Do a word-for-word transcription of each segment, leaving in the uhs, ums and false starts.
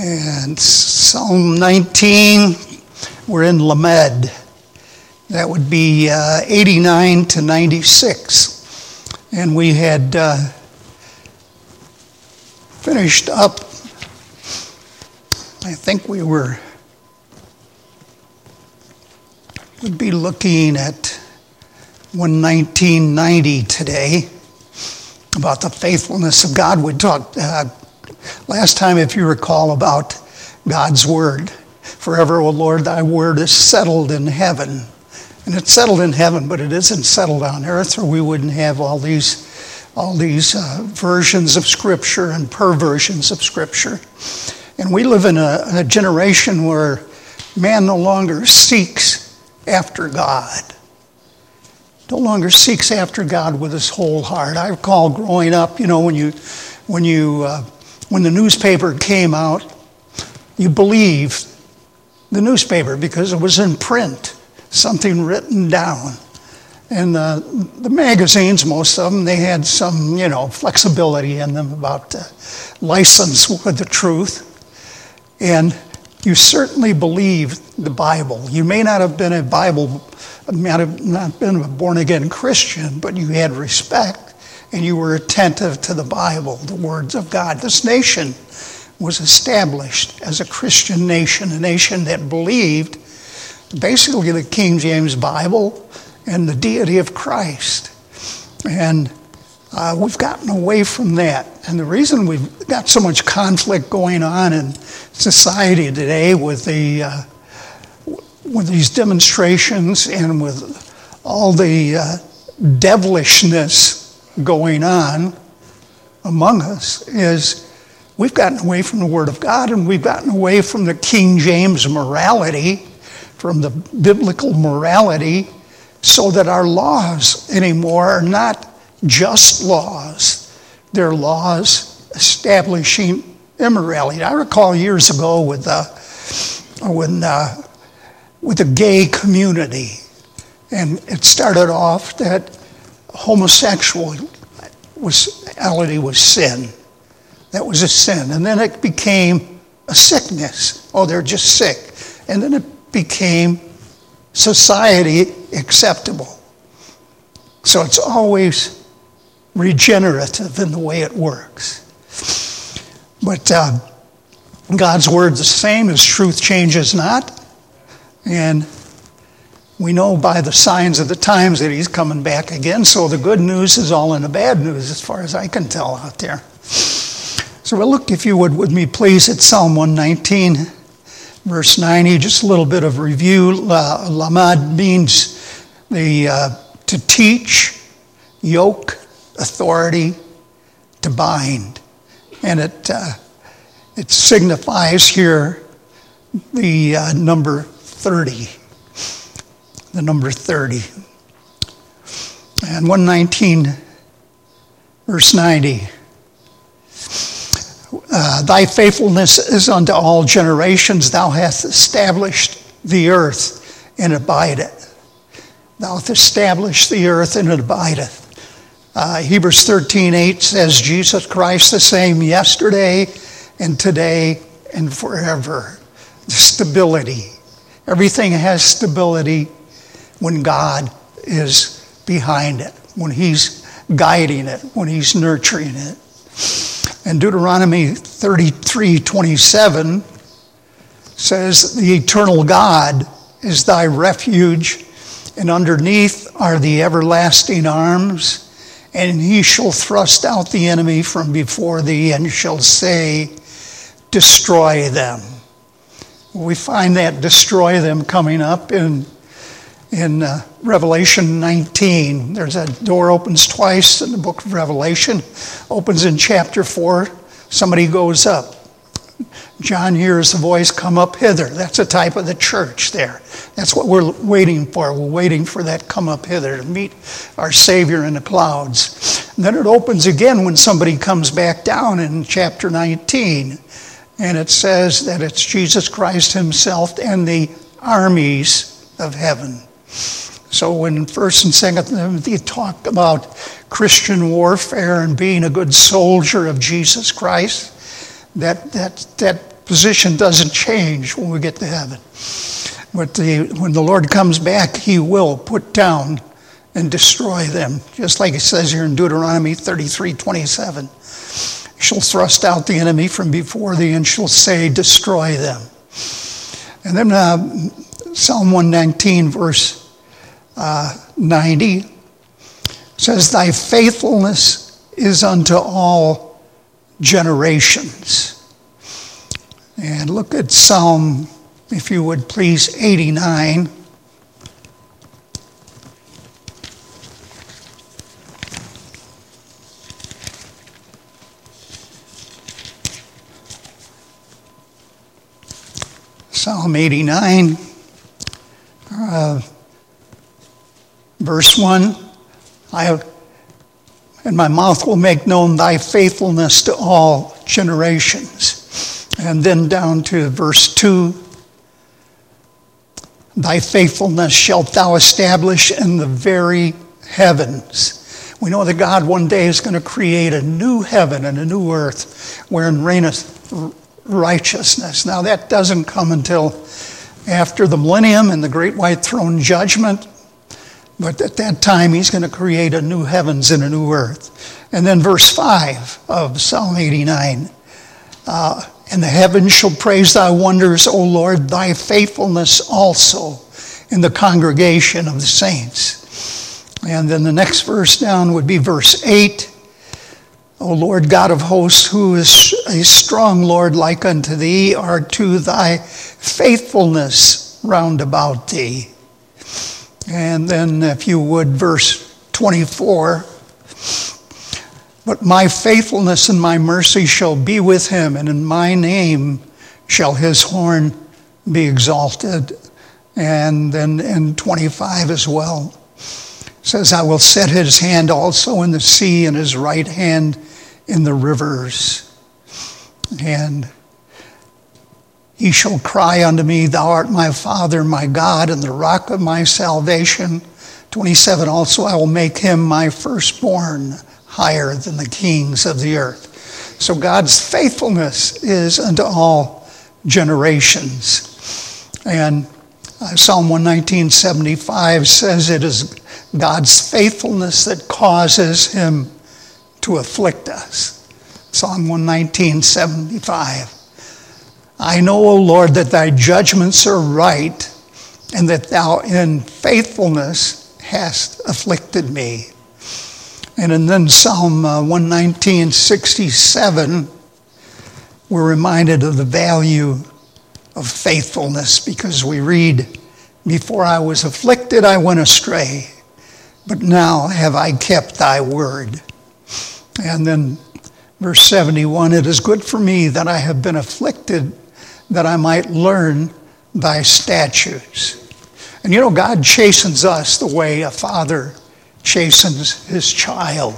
And Psalm nineteen, we're in Lamed. That would be uh, eighty-nine to ninety-six. And we had uh, finished up, I think we were, would be looking at one nineteen ninety today, about the faithfulness of God. We talked uh, last time, if you recall, about God's word. Forever, O Lord, thy word is settled in heaven. And it's settled in heaven, but it isn't settled on earth, or we wouldn't have all these, all these uh, versions of Scripture and perversions of Scripture. And we live in a, a generation where man no longer seeks after God. No longer seeks after God with his whole heart. I recall growing up, you know, when you, when you, uh, when the newspaper came out, you believed the newspaper because it was in print, something written down. And uh, the magazines, most of them, they had some, you know, flexibility in them about uh, license with the truth. And you certainly believed the Bible. You may not have been a Bible, may have not been a born-again Christian, but you had respect and you were attentive to the Bible, the words of God. This nation was established as a Christian nation, a nation that believed basically the King James Bible and the deity of Christ. And uh, we've gotten away from that. And the reason we've got so much conflict going on in society today with the uh, with these demonstrations and with all the uh, devilishness going on among us is we've gotten away from the Word of God, and we've gotten away from the King James morality, from the biblical morality, so that our laws anymore are not just laws. They're laws establishing immorality. I recall years ago with uh, when uh, with the gay community, and it started off that homosexuality was, was sin. That was a sin. And then it became a sickness. Oh, they're just sick. And then it became society acceptable. So it's always regenerative in the way it works. But uh, God's word's the same. His truth changes not. And we know by the signs of the times that he's coming back again. So the good news is all in the bad news as far as I can tell out there. So we'll look, if you would, with me please, at Psalm one nineteen, verse ninety. Just a little bit of review. La, Lamed means the uh, to teach, yoke, authority, to bind. And it uh, it signifies here the uh, number thirty. The number thirty. And one nineteen, verse ninety. Uh, Thy faithfulness is unto all generations. Thou hast established the earth, and abideth. Thou hast established the earth, and it abideth. Uh, Hebrews thirteen eight says, Jesus Christ the same yesterday and today and forever. Stability. Everything has stability when God is behind it, when he's guiding it, when he's nurturing it. And Deuteronomy thirty-three twenty-seven says, the eternal God is thy refuge, and underneath are the everlasting arms, and he shall thrust out the enemy from before thee, and shall say, destroy them. We find that destroy them coming up in In uh, Revelation nineteen. There's a door opens twice in the book of Revelation. Opens in chapter four. Somebody goes up. John hears a voice, come up hither. That's a type of the church there. That's what we're waiting for. We're waiting for that come up hither to meet our Savior in the clouds. And then it opens again when somebody comes back down in chapter nineteen. And it says that it's Jesus Christ himself and the armies of heaven. So when First and Second Timothy talk about Christian warfare and being a good soldier of Jesus Christ, that that that position doesn't change when we get to heaven. But the, when the Lord comes back, he will put down and destroy them. Just like it says here in Deuteronomy thirty-three twenty-seven. She'll thrust out the enemy from before thee, and she'll say, destroy them. And then uh, Psalm one nineteen, verse uh, ninety, says, thy faithfulness is unto all generations. And look at Psalm, if you would please, eighty-nine. Psalm eighty-nine, uh, verse one, I, and my mouth will make known thy faithfulness to all generations. And then down to verse two, thy faithfulness shalt thou establish in the very heavens. We know that God one day is going to create a new heaven and a new earth wherein reigneth righteousness. Now that doesn't come until after the millennium and the great white throne judgment. But at that time, he's going to create a new heavens and a new earth. And then verse five of Psalm eighty-nine, uh, and the heavens shall praise thy wonders, O Lord, thy faithfulness also in the congregation of the saints. And then the next verse down would be verse eight. O Lord God of hosts, who is a strong Lord like unto thee, are to thy faithfulness round about thee. And then if you would, verse twenty-four, but my faithfulness and my mercy shall be with him, and in my name shall his horn be exalted. And then in twenty-five as well, it says, I will set his hand also in the sea, and his right hand in the rivers. And he shall cry unto me, thou art my Father, my God, and the rock of my salvation. twenty-seven, also I will make him my firstborn, higher than the kings of the earth. So God's faithfulness is unto all generations. And uh, Psalm one nineteen seventy-five says it is God's faithfulness that causes him to afflict us. Psalm one nineteen seventy-five. I know, O Lord, that thy judgments are right, and that thou in faithfulness hast afflicted me. And in then Psalm uh, one nineteen sixty-seven, we're reminded of the value of faithfulness, because we read, before I was afflicted, I went astray, but now have I kept thy word. And then verse seventy-one, it is good for me that I have been afflicted, that I might learn thy statutes. And you know, God chastens us the way a father chastens his child.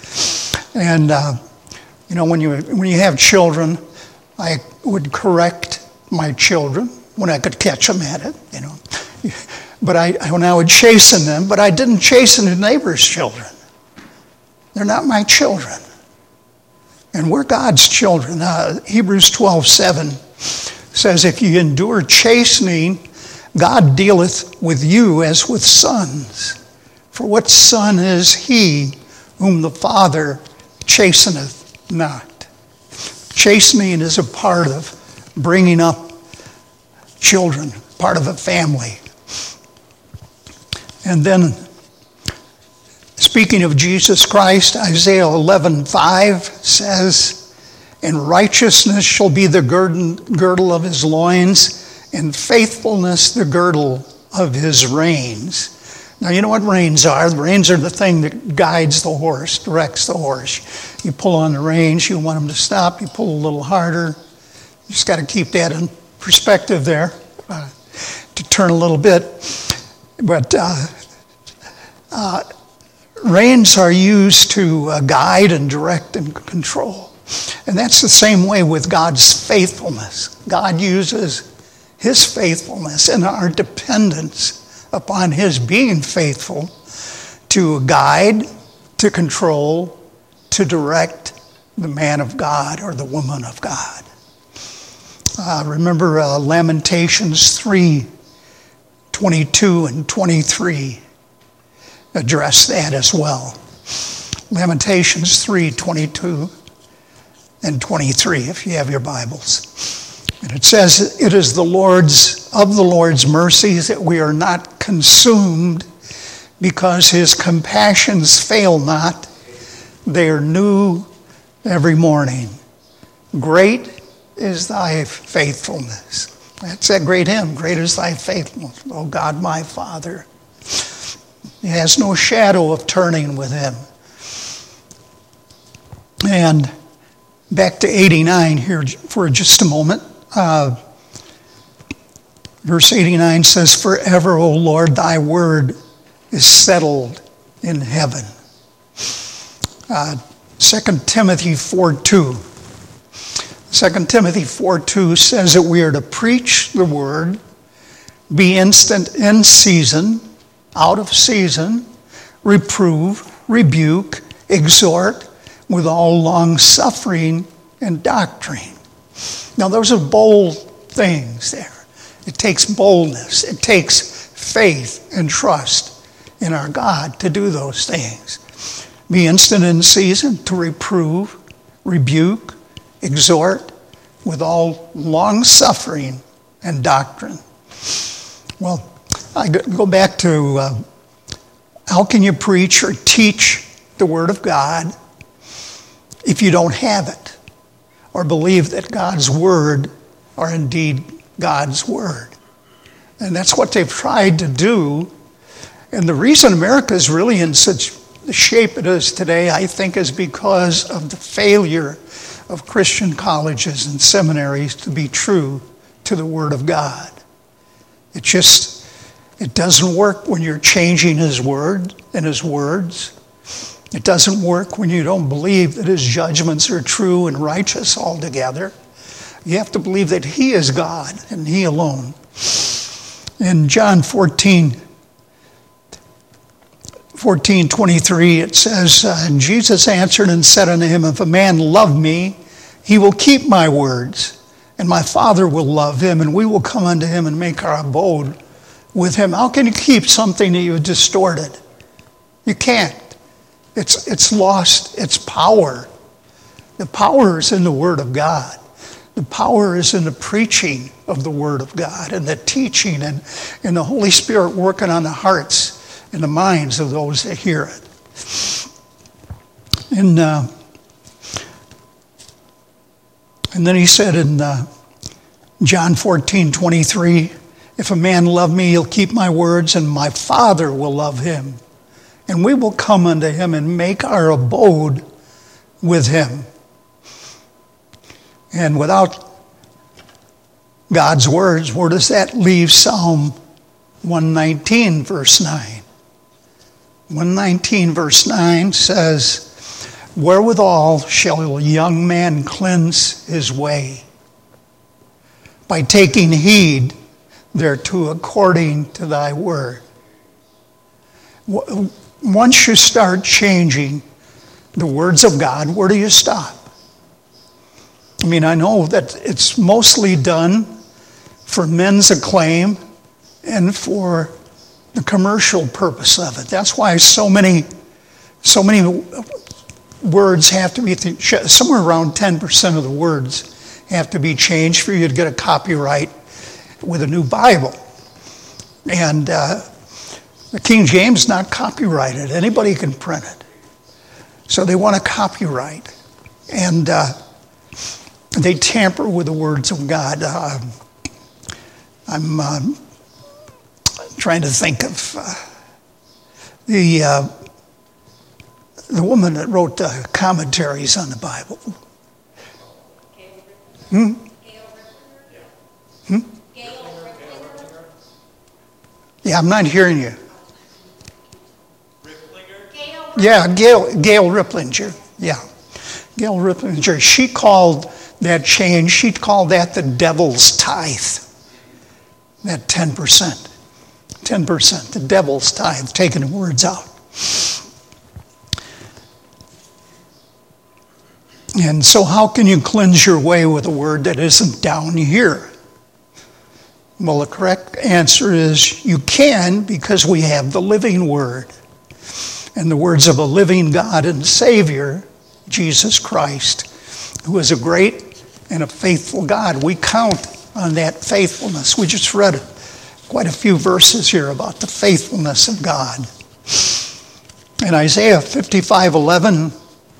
And uh, you know, when you when you have children, I would correct my children when I could catch them at it, you know. But I when I would chasten them, but I didn't chasten the neighbor's children. They're not my children. And we're God's children. Uh, Hebrews twelve seven says, if you endure chastening, God dealeth with you as with sons. For what son is he whom the Father chasteneth not? Chastening is a part of bringing up children, part of a family. And then, speaking of Jesus Christ, Isaiah eleven five says, and righteousness shall be the girdle of his loins, and faithfulness the girdle of his reins. Now, you know what reins are? The reins are the thing that guides the horse, directs the horse. You pull on the reins, you want them to stop, you pull a little harder. You just got to keep that in perspective there, uh, to turn a little bit. But uh, uh, reins are used to uh, guide and direct and control. And that's the same way with God's faithfulness. God uses his faithfulness and our dependence upon his being faithful to guide, to control, to direct the man of God or the woman of God. Uh, remember uh, Lamentations three, twenty-two and twenty-three address that as well. Lamentations three, twenty-two and twenty-three, if you have your Bibles. And it says, it is the Lord's, of the Lord's mercies that we are not consumed, because his compassions fail not. They are new every morning. Great is thy faithfulness. That's that great hymn. Great is thy faithfulness, O God my Father. He has no shadow of turning with him. And back to eighty-nine here for just a moment. Uh, verse eighty-nine says, forever, O Lord, thy word is settled in heaven. Uh, Second Timothy four two. Second Timothy four two says that we are to preach the word, be instant in season, out of season, reprove, rebuke, exhort with all long suffering and doctrine. Now those are bold things there. It takes boldness. It takes faith and trust in our God to do those things. Be instant in season to reprove, rebuke, exhort with all long suffering and doctrine. Well, I go back to uh, how can you preach or teach the Word of God if you don't have it or believe that God's Word are indeed God's Word? And that's what they've tried to do. And the reason America is really in such the shape it is today, I think, is because of the failure of Christian colleges and seminaries to be true to the Word of God. It just, it doesn't work when you're changing His Word and His words. It doesn't work when you don't believe that His judgments are true and righteous altogether. You have to believe that He is God and He alone. In John fourteen, fourteen twenty-three, it says, uh, and Jesus answered and said unto him, if a man love me, he will keep my words, and my Father will love him, and we will come unto him and make our abode with him. How can you keep something that you've distorted? You can't. It's, it's lost its power. The power is in the Word of God. The power is in the preaching of the Word of God and the teaching and, and the Holy Spirit working on the hearts and the minds of those that hear it. And, uh, and then he said in uh, John fourteen twenty-three, if a man love me, he'll keep my words, and my Father will love him. And we will come unto him and make our abode with him. And without God's words, where does that leave Psalm one nineteen, verse nine? one nineteen, verse nine says, wherewithal shall a young man cleanse his way? By taking heed thereto according to thy word. Once you start changing the words of God, where do you stop? I mean, I know that it's mostly done for men's acclaim and for the commercial purpose of it. That's why so many, so many words have to be, somewhere around ten percent of the words have to be changed for you to get a copyright with a new Bible. And uh, the King James is not copyrighted. Anybody can print it. So they want a copyright. And uh, they tamper with the words of God. Uh, I'm uh, trying to think of uh, the uh, the woman that wrote the commentaries on the Bible. Hmm? Hmm? Yeah, I'm not hearing you. Yeah, Gail, Gail Riplinger. Yeah, Gail Riplinger. She called that change, she called that the devil's tithe. That ten percent. ten percent, the devil's tithe, taking the words out. And so how can you cleanse your way with a word that isn't down here? Well, the correct answer is you can, because we have the living word. And the words of a living God and Savior, Jesus Christ, who is a great and a faithful God. We count on that faithfulness. We just read quite a few verses here about the faithfulness of God. In Isaiah fifty-five eleven,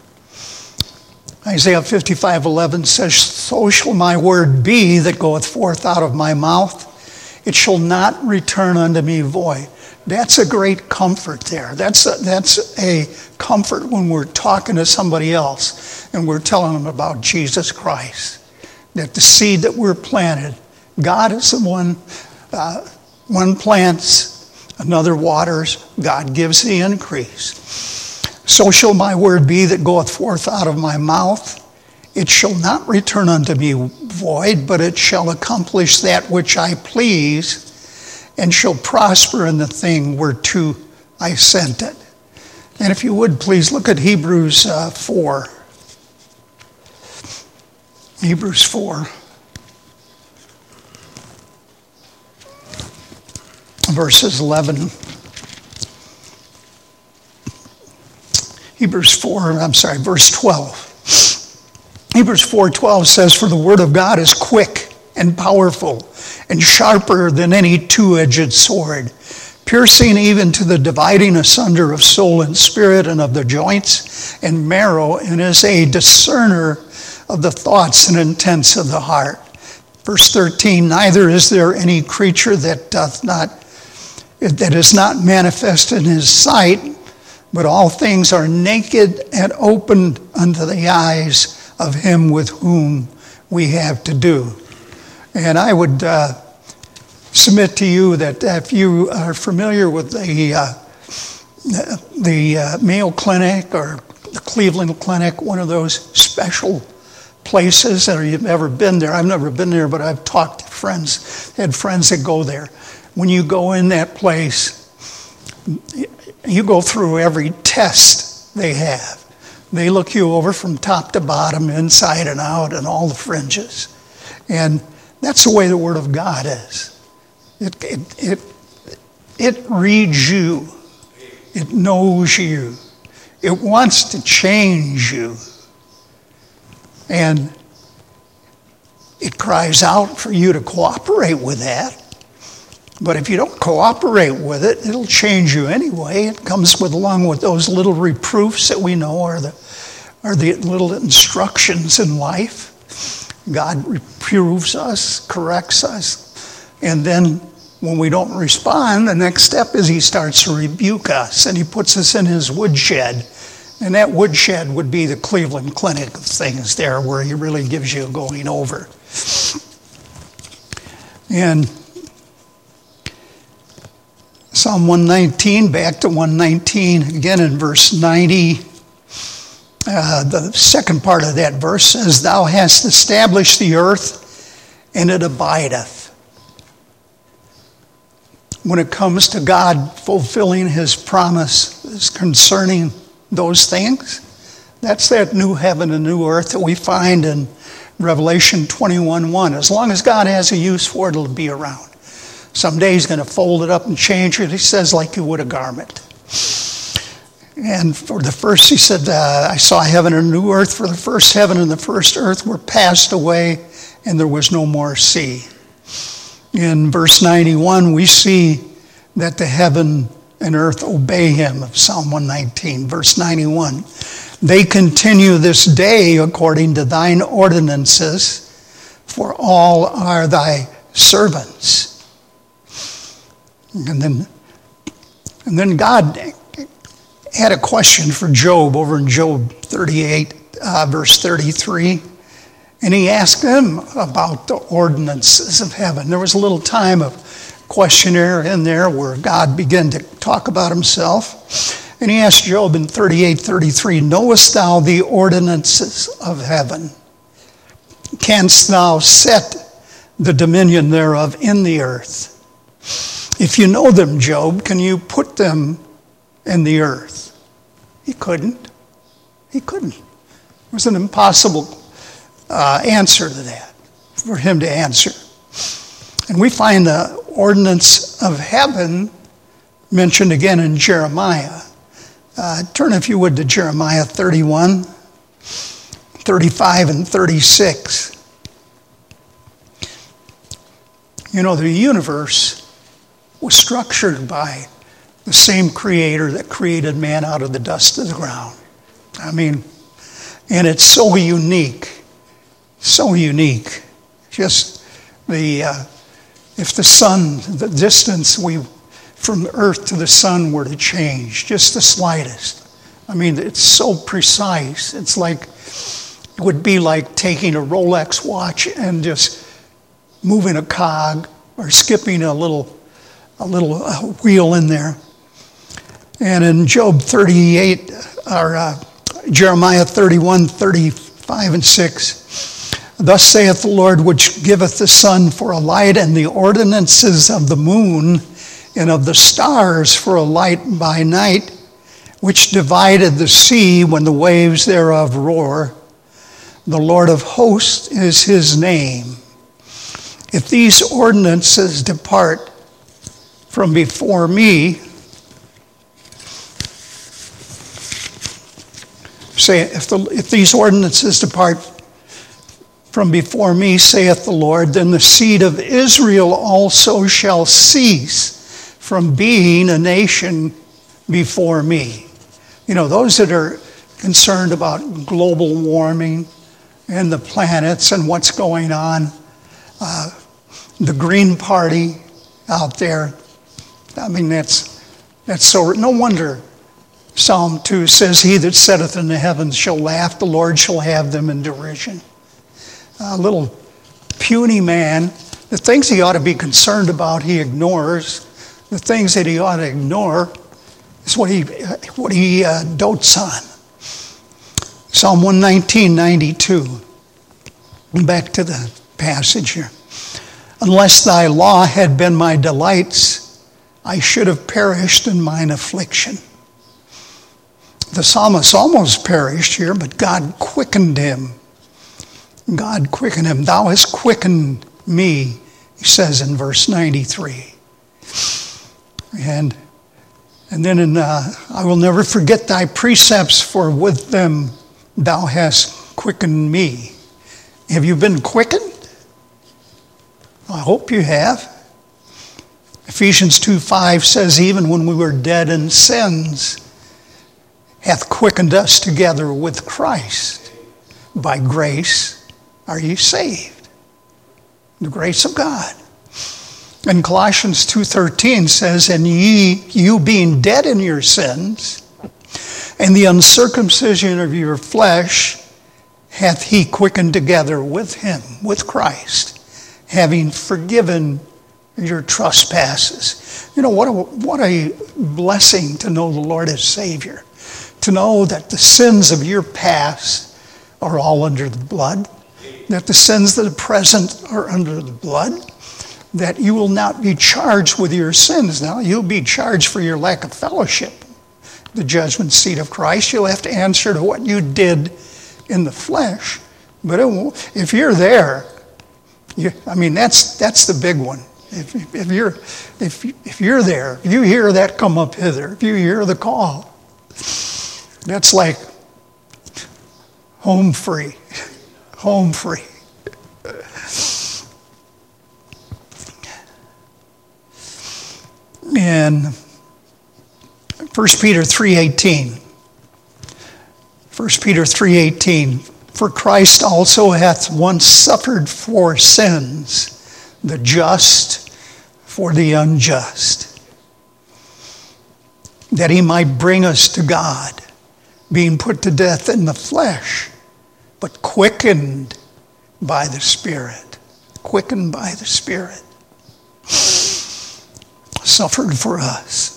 Isaiah fifty-five eleven says, "So shall my word be that goeth forth out of my mouth. It shall not return unto me void." That's a great comfort there. That's a, that's a comfort when we're talking to somebody else and we're telling them about Jesus Christ. That the seed that we're planted, God is the one, uh, one plants, another waters, God gives the increase. "So shall my word be that goeth forth out of my mouth. It shall not return unto me void, but it shall accomplish that which I please, and shall prosper in the thing whereto I sent it." And if you would, please look at Hebrews uh, four. Hebrews four. Verses eleven. Hebrews four, I'm sorry, verse twelve. Hebrews four twelve says, "For the word of God is quick and powerful and sharper than any two-edged sword, piercing even to the dividing asunder of soul and spirit and of the joints and marrow, and is a discerner of the thoughts and intents of the heart." Verse thirteen, "Neither is there any creature that doth not, that is not manifest in his sight, but all things are naked and opened unto the eyes of him with whom we have to do." And I would uh, submit to you that if you are familiar with the uh, the uh, Mayo Clinic or the Cleveland Clinic, one of those special places, or you've ever been there. I've never been there, but I've talked to friends, had friends that go there. When you go in that place, you go through every test they have. They look you over from top to bottom, inside and out, and all the fringes. And that's the way the Word of God is. It, it, it, it reads you. It knows you. It wants to change you. And it cries out for you to cooperate with that. But if you don't cooperate with it, it'll change you anyway. It comes with along with those little reproofs that we know are the are the little instructions in life. God reproves us, corrects us, and then when we don't respond, the next step is he starts to rebuke us, and he puts us in his woodshed. And that woodshed would be the Cleveland Clinic of things there, where he really gives you a going over. And Psalm one nineteen, back to one nineteen, again in verse ninety, uh, the second part of that verse says, "Thou hast established the earth, and it abideth." When it comes to God fulfilling his promise concerning those things, that's that new heaven and new earth that we find in Revelation twenty-one one. As long as God has a use for it, it'll be around. Someday he's going to fold it up and change it, he says, like you would a garment. And for the first, he said, uh, "I saw heaven and a new earth, for the first heaven and the first earth were passed away, and there was no more sea." In verse ninety-one, we see that the heaven and earth obey him, of Psalm one nineteen, verse ninety-one. "They continue this day according to thine ordinances, for all are thy servants." And then, and then God had a question for Job over in Job thirty-eight, uh, verse thirty-three. And he asked him about the ordinances of heaven. There was a little time of questionnaire in there where God began to talk about himself. And he asked Job in thirty-eight thirty-three, "Knowest thou the ordinances of heaven? Canst thou set the dominion thereof in the earth? If you know them, Job, can you put them in the earth?" He couldn't. He couldn't. It was an impossible uh, answer to that, for him to answer. And we find the ordinance of heaven mentioned again in Jeremiah. Uh, turn, if you would, to Jeremiah thirty-one, thirty-five, and thirty-six. You know, the universe was structured by the same creator that created man out of the dust of the ground. I mean, and it's so unique, so unique. Just the, uh, if the sun, the distance we, from Earth to the sun were to change, just the slightest. I mean, it's so precise. It's like, it would be like taking a Rolex watch and just moving a cog or skipping a little, a little uh, wheel in there. And in Job thirty-eight, or uh, Jeremiah thirty-one, thirty-five and six, thus saith the Lord, which giveth the sun for a light, and the ordinances of the moon and of the stars for a light by night, which divided the sea when the waves thereof roar. The Lord of hosts is his name. If these ordinances depart from before me, say, if, the, if these ordinances depart from before me, saith the Lord, then the seed of Israel also shall cease from being a nation before me. You know, those that are concerned about global warming and the planets and what's going on, uh, the Green Party out there, I mean, that's, that's so, no wonder Psalm two says, he that sitteth in the heavens shall laugh, the Lord shall have them in derision. A little puny man, the things he ought to be concerned about, he ignores. The things that he ought to ignore is what he, what he uh, dotes on. Psalm one nineteen, ninety-two. Back to the passage here. Unless thy law had been my delights, I should have perished in mine affliction. The psalmist almost perished here, but God quickened him. God quickened him. Thou hast quickened me, he says in verse ninety-three. And, and then in, uh, I will never forget thy precepts, for with them thou hast quickened me. Have you been quickened? I hope you have. Ephesians two five says, even when we were dead in sins, hath quickened us together with Christ. By grace are ye saved. The grace of God. And Colossians two thirteen says, and ye, you being dead in your sins, and the uncircumcision of your flesh, hath he quickened together with him, with Christ, having forgiven your trespasses. You know, what a, what a blessing to know the Lord as Savior. To know that the sins of your past are all under the blood. That the sins that are present are under the blood. That you will not be charged with your sins now. You'll be charged for your lack of fellowship. The judgment seat of Christ. You'll have to answer to what you did in the flesh. But it won't, if you're there, you, I mean, that's that's the big one. If, if you're if if you're there, if you hear that come up hither, if you hear the call, that's like home free, home free. In First Peter three eighteen, First Peter three eighteen, for Christ also hath once suffered for sins, the just for the unjust, that he might bring us to God, being put to death in the flesh, but quickened by the Spirit. Quickened by the Spirit. Suffered for us.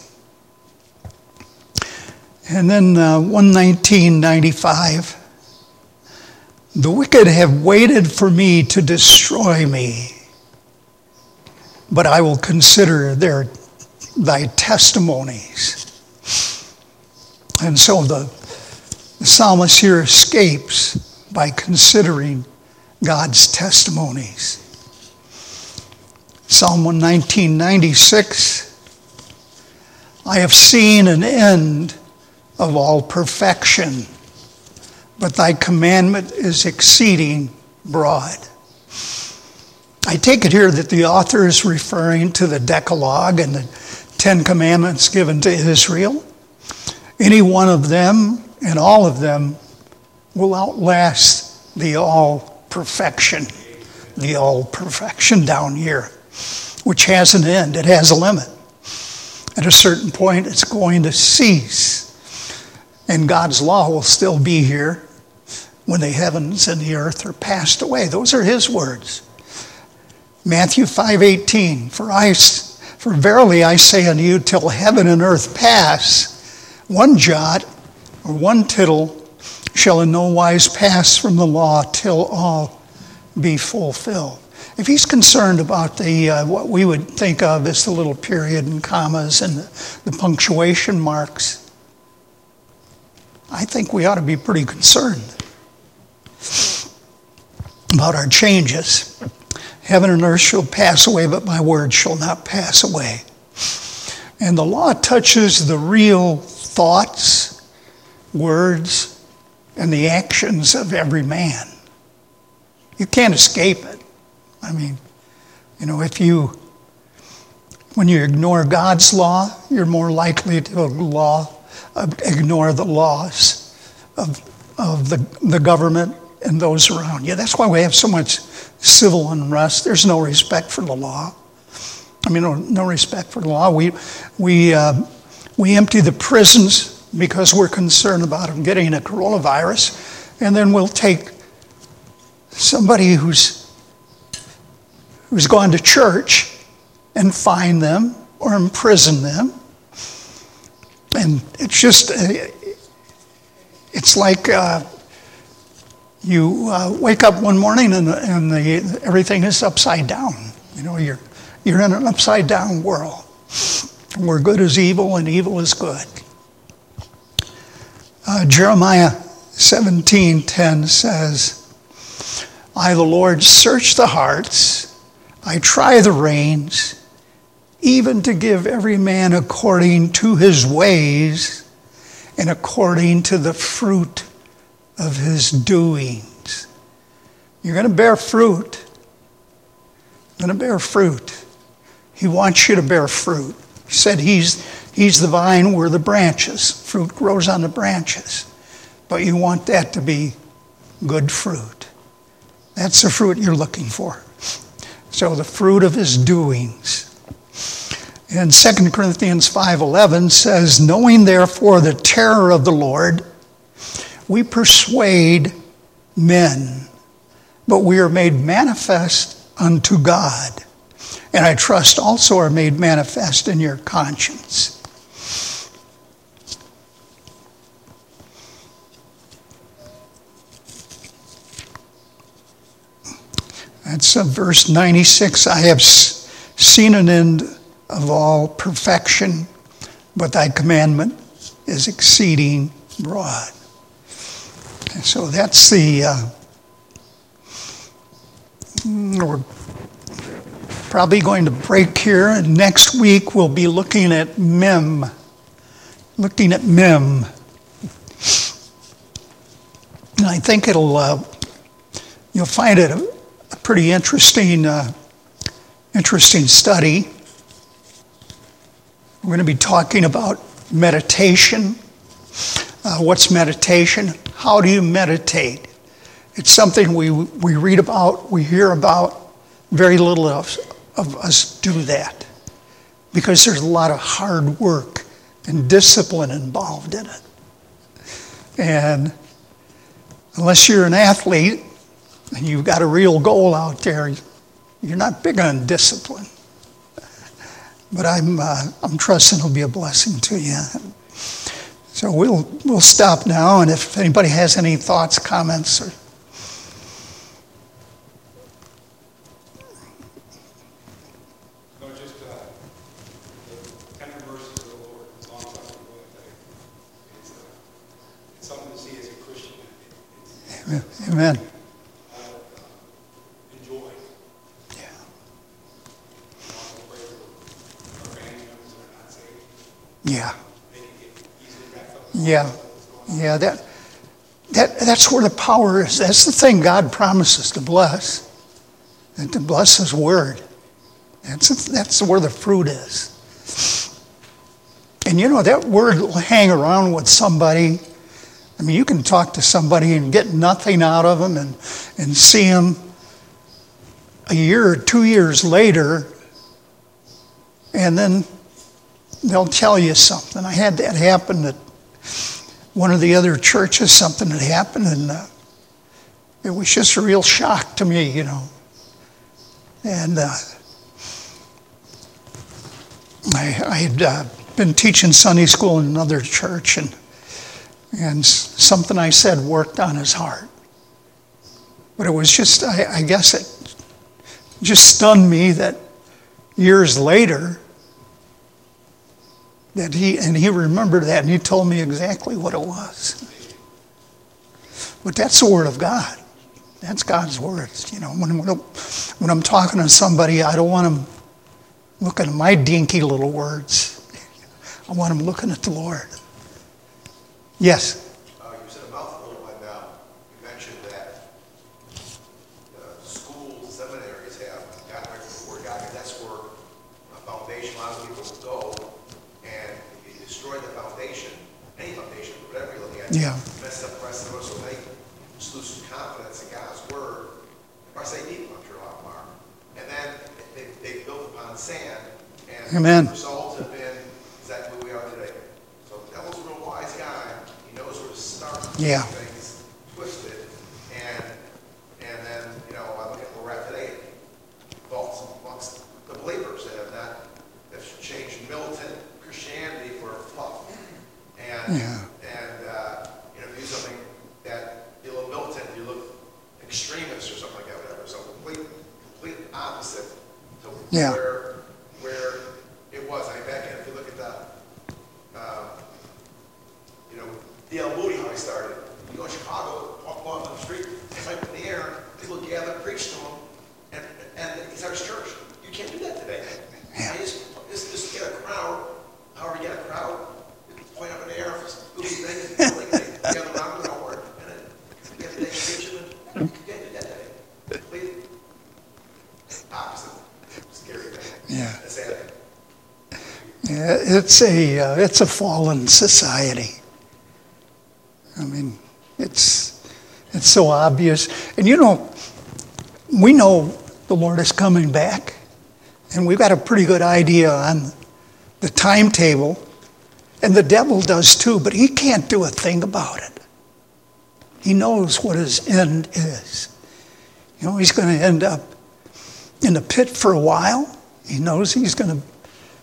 And then uh, one nineteen ninety-five, the wicked have waited for me to destroy me, but I will consider their thy testimonies. And so the The psalmist here escapes by considering God's testimonies. Psalm one nineteen, ninety-six, I have seen an end of all perfection, but thy commandment is exceeding broad. I take it here that the author is referring to the Decalogue and the Ten Commandments given to Israel. Any one of them and all of them will outlast the all perfection, the all perfection down here, which has an end. It has a limit. At a certain point, it's going to cease. And God's law will still be here when the heavens and the earth are passed away. Those are his words. Matthew five eighteen, for I, for verily I say unto you, till heaven and earth pass, one jot or one tittle shall in no wise pass from the law till all be fulfilled. If he's concerned about the uh, what we would think of as the little period and commas and the, the punctuation marks, I think we ought to be pretty concerned about our changes. Heaven and earth shall pass away, but my word shall not pass away. And the law touches the real thoughts, words, and the actions of every man. You can't escape it. I mean, you know, if you, when you ignore God's law, you're more likely to law, uh, ignore the laws of, of the, the government and those around you. That's why we have so much civil unrest. There's no respect for the law. I mean, no, no respect for the law. We, we, uh, we empty the prisons because we're concerned about them getting a coronavirus, and then we'll take somebody who's who's gone to church and fine them or imprison them. And it's just, it's like uh, you uh, wake up one morning and, and the, everything is upside down. You know, you're, you're in an upside down world where good is evil and evil is good. Uh, Jeremiah seventeen ten says, I, the Lord, search the hearts, I try the reins, even to give every man according to his ways and according to the fruit of his doings. You're going to bear fruit. You're going to bear fruit. He wants you to bear fruit. He said he's, he's the vine, we're the branches. Fruit grows on the branches. But you want that to be good fruit. That's the fruit you're looking for. So the fruit of his doings. And Second Corinthians five eleven says, knowing therefore the terror of the Lord, we persuade men, but we are made manifest unto God. And I trust also are made manifest in your conscience. That's uh, verse ninety-six. I have s- seen an end of all perfection, but thy commandment is exceeding broad. And so that's the, uh, we're probably going to break here, and next week we'll be looking at Mem. Looking at Mem. And I think it'll, uh, you'll find it a, a pretty interesting, uh, interesting study. We're going to be talking about meditation. Uh, what's meditation? How do you meditate? It's something we we read about, we hear about. Very little of, of us do that because there's a lot of hard work and discipline involved in it. And unless you're an athlete and you've got a real goal out there, you're not big on discipline. But I'm uh, I'm trusting it'll be a blessing to you. So we'll we'll stop now, and if anybody has any thoughts, comments, or no, just uh, the tender mercies of the Lord, long suffering, it's, uh, it's something to see as a Amen. enjoy. Yeah. Also pray for our family members that are not saved. Yeah. They can get easily wrapped up. Yeah. Yeah. That that that's where the power is. That's the thing God promises to bless. And to bless His word. That's that's where the fruit is. And you know, that word will hang around with somebody. I mean, you can talk to somebody and get nothing out of them, and, and see them a year or two years later, and then they'll tell you something. I had that happen at one of the other churches, something had happened, and uh, it was just a real shock to me, you know. And uh, I, I had uh, been teaching Sunday school in another church, and and something I said worked on his heart. But it was just, I, I guess it just stunned me that years later, that he, and he remembered that, and he told me exactly what it was. But that's the Word of God. That's God's words. You know, when, when I'm talking to somebody, I don't want them looking at my dinky little words. I want them looking at the Lord. Yes? Uh, you said a mouthful when uh, you mentioned that uh, schools, seminaries have gotten away from the Word of God, and that's where a foundation, a lot of people go, and if you destroy the foundation, any foundation, whatever you're looking at, Yeah. mess up the rest of us, so they just lose some confidence in God's Word. Or say deep, I'm sure a lot of them are. And then they, they built upon sand, and Amen. the results have been exactly what we are today. So the devil's a real wise guy. He knows where to start. Yeah. Things twisted, and and then you know I look at where we're at today. Faults amongst the believers that have not that's changed militant Christianity for fluff, and Yeah. and uh, you know do something that you look militant, you look extremist or something like that, whatever. So complete complete opposite to Yeah. where where it was. I mean, back in if you look at the uh, you know, D L Moody, how he started. You go to Chicago, walk along the street, pipe in the air, people gather, preach to him, and, and he starts church. You can't do that today. Yeah. You just, just, just get a crowd, however you get a crowd, you point up in the air, do these things, and they gather around with nowhere, and then you get the education, and you can't do that today. Complete opposite. Scary thing. Yeah. That's sad. Yeah, it's a uh, it's a fallen society. I mean, it's it's so obvious, and you know, we know the Lord is coming back, and we've got a pretty good idea on the timetable, and the devil does too, but he can't do a thing about it. He knows what his end is. You know, he's going to end up in the pit for a while. He knows he's going to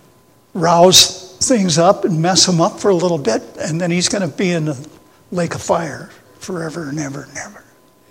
rouse things up and mess them up for a little bit, and then he's going to be in the lake of fire forever and ever and ever.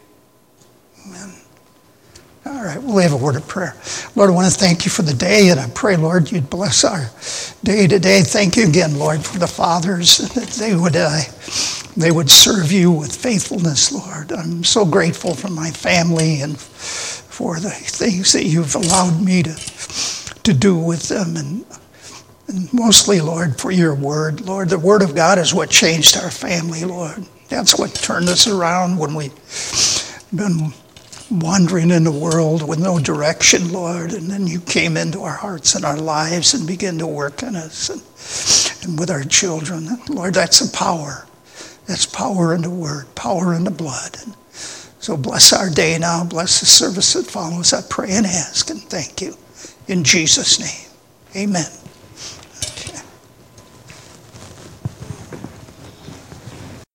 Amen. All right, we'll have a word of prayer. Lord, I want to thank you for the day, and I pray, Lord, you'd bless our day today. Thank you again, Lord, for the fathers, that they would uh, they would serve you with faithfulness, Lord. I'm so grateful for my family and for the things that you've allowed me to to do with them, and And mostly, Lord, for your word. Lord, the word of God is what changed our family, Lord. That's what turned us around when we've been wandering in the world with no direction, Lord. And then you came into our hearts and our lives and began to work in us and, and with our children. Lord, that's the power. That's power in the word, power in the blood. And so bless our day now. Bless the service that follows. I pray and ask and thank you. In Jesus' name, amen.